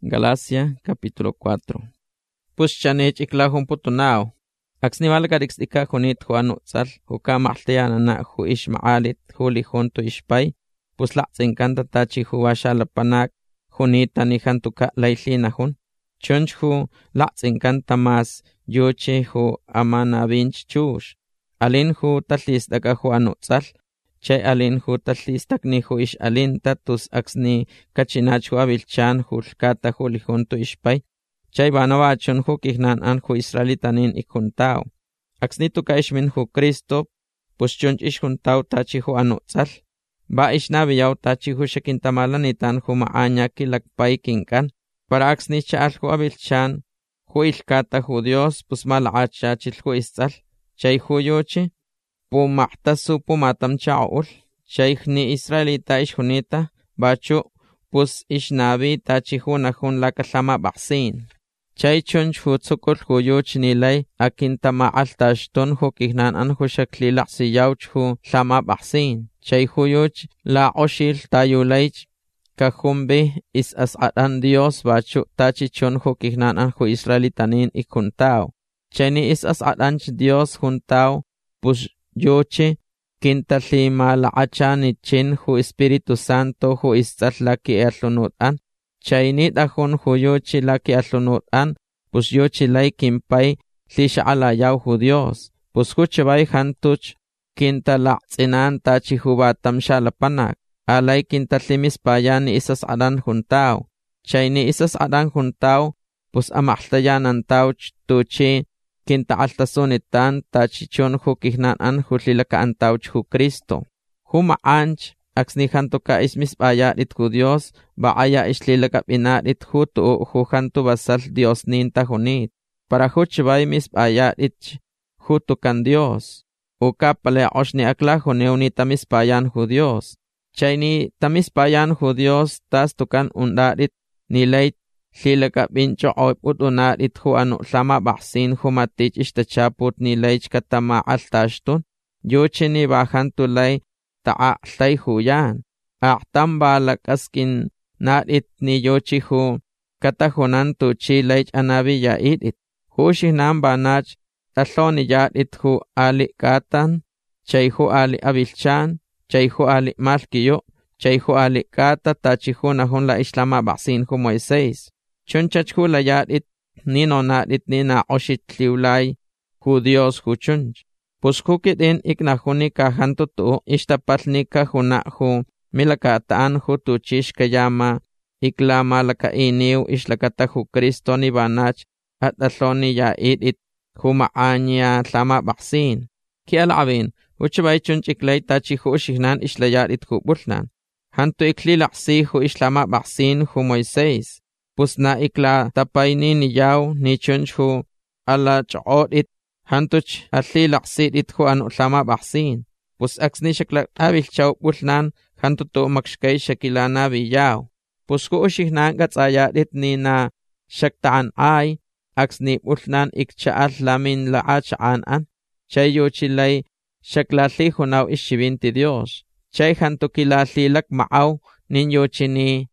Galacia capítulo 4. Pues chanech iklahun putunao. Axnivalgarix ika junit juanutzal, juka malteanana ju ishmaalit, juli junto ishpay, pues laxenkanta tachi juashalapanak, junita ni jantuka laillinahun. Chunch ju laxenkanta mas yoche ju amana vinch chush. Alin ju talisdaka juanutzal, chay alin ju talisdak ni ju ish alin tatus axni kachinach ju avilchan julkata juli junto ishpay. Chay banawachon ju kihnan an ju israelitanin ikuntao. Axnitu ka ishmin ju Cristo, pues chunch ish juntao tachi ju anutzal. Ba ish nabiyaw tachi ju shakintamalanitan ju maanya kilakpay kinkan. Para axni chaal ju avilchan, ju ilkata ju Dios, pues malacha chil ju istzal. Chay ju yoche, pumahtasu pumatam chaul. Chay ni israelita ish junita, bacho, pues ish nabi tachi ju nahun lakatlama baksin. Chay chunch ju tsukul ju yoch nilay akin tamaal tashton ju kihnan an ju shaklilak si yauch ju tlama baksin. Chay ju yoch la oshil tayulaych kahumbe is asadan Dios bacho tachi chun ju kihnan an ju israelitanin ikuntao. Chay ni is asadan Dios juntao pues yoche kintalima la achani chin ju Espiritu Santo ju istat laki erlunutan. Chay ni dahon ju yochi laki erlunutan pues yochi lay kimpay lisha ala yaw ju Dios. Pues ju chabay hantuch kintala tsinan tachi ju batam shalapanak. Alay kintatlimis payan ni isas adan juntao. Chay ni isas adan juntao pues amaltayanan tauch tuchi kinta altasunitan tachichon ju kihnan an ju lilaka antauch ju Cristo. Ju maanch axni janto ka ismis bayarit ju Dios baaya islilaka binarit ju tu ju janto basal Dios ninta junit. Para ju chibay mis bayarit ju tukan Dios. Uka pale oshni akla juneo tamis bayan ju Dios. Chay ni tamis bayan ju Dios tas tukan undarit nilay lilaka bincho oy utunarit ju anu tlama baksin ju matich ishtachaput nilaych katama altashtun. Yoche ni bajan tulay taa tlay juyan. Ahtam balak askin narit ni yochi ju katajunan tuchi laych anabi yaitit. Ju shihnan banach tatloni yaitit ju ali katan, chay ju ali avilchan, chay ju ali malkiyo, chay ju ali kata tachi ju nahun la islama baksin ju Moises. Chunchach ju layait ni nonatit ni na oshit liulay ju Dios ju chunch. Pues ju kitin iknahuni kahanto tu ishtapatni kahuna ju milakataan ju tuchish kayama iklama lakainiw islakata ju Cristo ni banach at atloni yaitit ju maanya tlama baksin. Ki alabin, ju chabay chunch iklay tachi ju shihnan islayait ju butlan. Hanto iklilaksi ju islama baksin ju Moises. Pues na ikla tapay ni yaw ni chunch ju ala choodit hantuch atlilaksit it ju anu tlama baksin. Pues axni shaklak abil chaw butlan hanto to makshkay shakilana biyaw. Pues ju ushihnan gatsayadit ni na shaktaan ay axni butlan ikchaal lamin laachaan an. Chay yochilay shaklatli junaw ishibinti Dios. Chay hanto kilatlilak maaw ninyo chini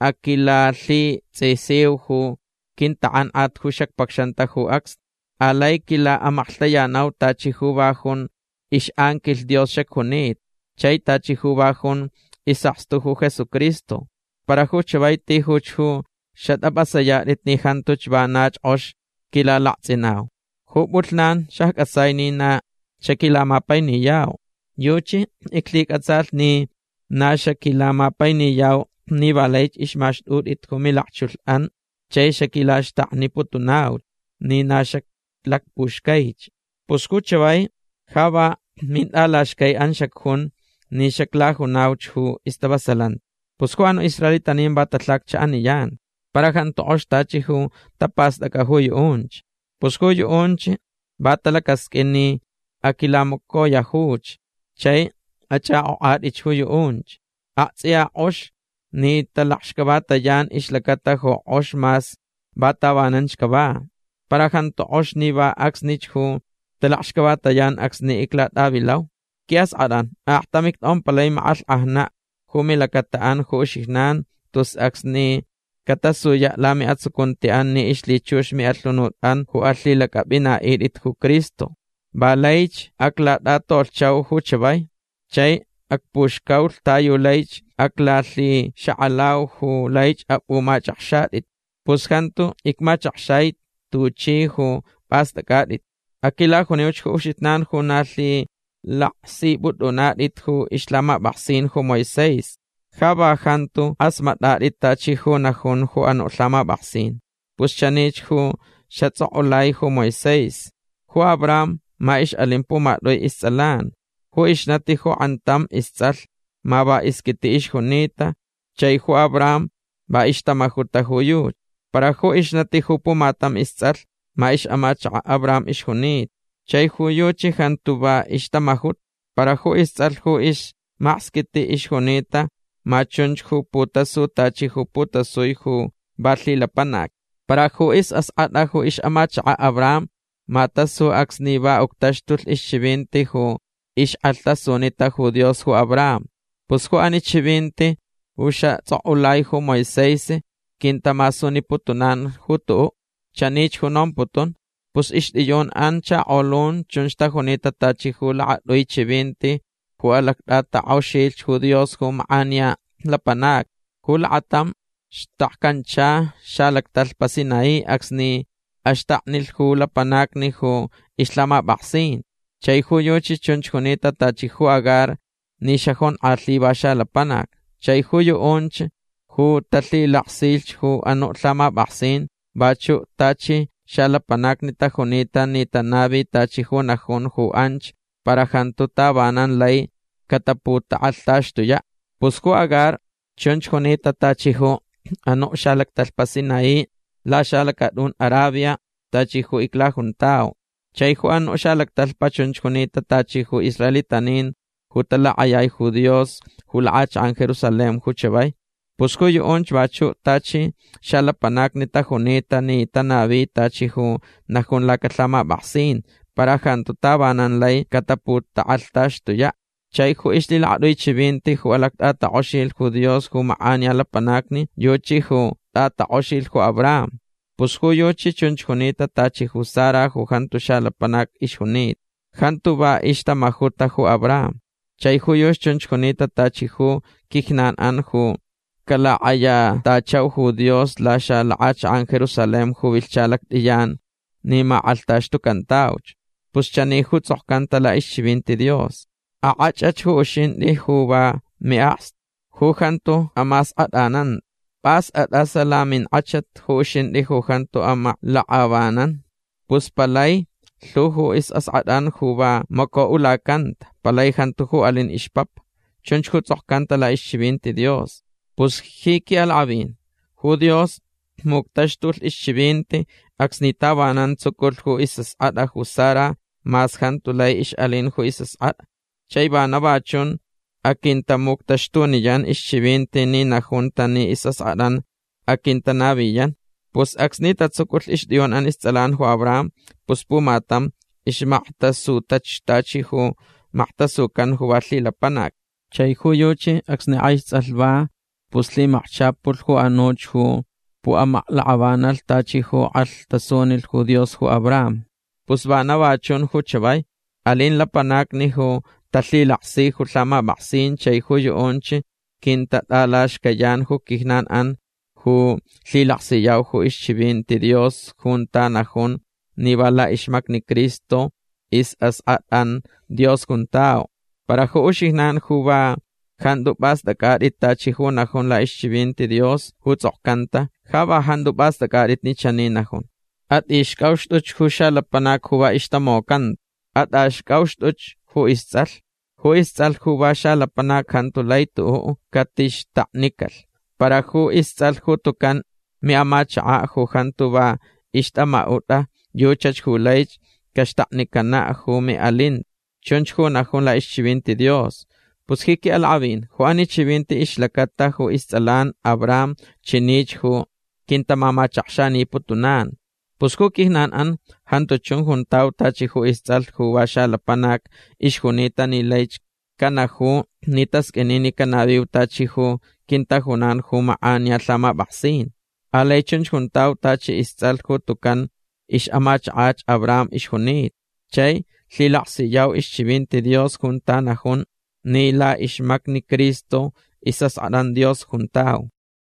akilali tsesiw ju kintaan at ju shakpakshanta ju aks. Alay kila amaktayanaw tachi ju bajon ish angel Dios shakunit. Chay tachi ju bajon isakstu ju Jesucristo. Para ju chabay tihuch ju shatabasayarit ni hantuch banach osh kila laksinaw. Ju butlan shakasay ni na shakilamapay ni yaw. Yochi iklik atsal ni na shakilamapay ni yaw ni balaych ishmashdud it humilakchul an, chay shakilash ni putunaw, ni nashak lakpushkaych. Pusku chabay, haba mindalash kay an shakhun, ni shaklahunawch hu istabasalan. Pusku ano Israelitanin batatlak chaan niyan, para kanto oshtachi hu tapas dakahu yuunch. Pusku yuunch, batalakas kini akilamoko yahuch, chay acha oad ich hu yuunch. Atsya osh, ni talakshkabata yan ishlakata ho osh mas batawananchkaba. Para hanto osh ni ba aksnich hu talakshkabata yan aksni iklat abilaw. Kias adan, ahtamik palay maal ahna humilakataan hu shihnan tus aksni katasuya lami atsukuntian ni ishlichush mi atlunutan hu atlilakabina irit hu Cristo. Balaich aklatol chaw hu chabay. Chay akpushkaw tayo laich aklatli shaalaw hu laich apumachakshadit. Puskanto ikmachakshait tuchi hu pastakadit. Akila huneuch hu ushitnan hu natli laksi budunadit hu islama baksin hu Moises. Haba hantu asmatadit tachi hu nahun hu anuslama baksin. Puschanich hu shatsoolay hu Moises. Hu Abraham maish alimpu matloy istalan. Hu ishnati hu antam istal maba iskiti ish hunita. Chay hu Abraham ba ishtamahuta huyut. Para hu ishnati hu pumatam istal maish amacha Abraham ish hunit. Chay hu yuchi hantu ba ishtamahut. Para hu istal hu ish maskiti ish hunita. Machunch hu putasu tachi hu putasuy hu batli lapanak. Para hu is asada hu ish amacha Abraham. Matasu aksniba uktashtul ish chivinti hu ish altasunita hu Dios hu Abraham. Pues hu ani chivinti usha tsoulay hu Moises. Kintamasuni putunan hu tu. Chanich hu non putun. Pues ish diyon ancha olun chunchta hunita tachi hu laadoy chivinti. Hu alakdata awshilch hu Dios hu maanya lapanak. Hu laatam shtakkancha shalaktal pasinay aksni ashtaknil hu lapanak ni hu islama baksin. Chay hu yochi chunch hunita tachi hu Agar ni shahon atli basha lapanak. Chay hu yoonch hu tatli laksilch hu anutlama baksin. Bachu tachi shalapanak ni tahunita ni tanabi tachi hu nahun hu anch para hantuta banan lay kataputa altashtuya. Pues hu Agar chunch hunita tachi hu anu shalaktalpasinay la shalakadun Arabia tachi hu iklahuntao. Chay hu anu shalaktalpa chunch hunita tachi hu Israelitanin hu tala ayay hu Dios hu laach an Jerusalem hu chabay. Pues hu yuonch bachu tachi shalapanak ni tahunita ni tanabi tachi hu nahun lakatlama baksin para hantuta banan lay kataputa altashtuya. Chay hu ishli laadoy chivinti hu alaktata oshil hu Dios hu maanya lapanakni yochi hu tata oshil hu Abraham. Pues hu yochi chunch hunita tachi hu Sara hu hantu shalapanak ish hunit. Hantu ba ishtamahuta hu Abraham. Chay hu yosh chunch hunita tachi hu kihnan an hu kala aya tachaw hu Dios la shalaach an Jerusalem hu vilchalak diyan ni maaltashtu kantauch. Pues chani hu tzohkanta la ish chivinti Dios. Aachach hu ushindi hu ba miast. Hu hantu amas adanan. Pas adasalamin achat hu ushindi hu hantu ama laabanan. Pues palay hu is asadan hu ba mako ulakant. Palay hantu hu alin ishpap. Chunch hu tzohkanta la ishibinti Dios. Pues hiki alabin. Hu Dios muktashtul ishibinti. Aksnitabanan tsukul hu is ada hu Sara. Mas hantu lay ish alin hu is ada. Chay ba nabachun akinta muktashtuniyan ishibinti ni nahunta ni isas adan akinta nabiyan. Pues aksnita tsukul ishdiyon an istalan hu Abraham. Pues pumatam ishmahtasu tachi hu mahtasukan hu batli lapanak. Chay hu yochi aksni aitzalba. Pues li mahchapul hu anoch hu pu amalaabanal tachi hu altasonil hu Dios hu Abraham. Pues ba nabachun hu chabay. Alin lapanak ni hu tatli laksi hu tlama baksin chay hu yuonchi kinta talash kayan hu kihnan an hu tli laksi yaw hu ishibinti Dios junta nahun ni bala ishmak ni Cristo is as an Dios juntao. Para hu ushihnan hu ba handu bas dakarit tachi hu nahun la ishibinti Dios hu tzokanta haba handu bas dakarit ni chani nahun. At ishkaushtuch hu shalapanak hu ba ishtamokant. At ashkaushtuch hu istzal. Hu istzal hu ba shalapanak hantu laytu katish ta'nikal. Para hu istzal hu tukan mi amacha hu hantu ba ishtamauta yuchach hu laych kashta'nikana hu mi alin. Chunch hu nahun la ishibinti Dios. Pues hiki alabin hu ani chivinti ishlakata hu istzalan Abraham chinich hu kinta mamachakshani putunan. Pues hu kihnan an hantu chung huntaw tachi hu istzal hu ba shalapanak ishunita ni laych kana hu nitas kenini kanabiw tachi hu kinta hunan hu maanya tlama baksin. Alechun juntao tachi istzal tukan ish amach ach Abraham ish junit. Chay lilaxsiyaw ish chivinti Dios juntanajun ni la ish magni Cristo isas aran Dios juntao.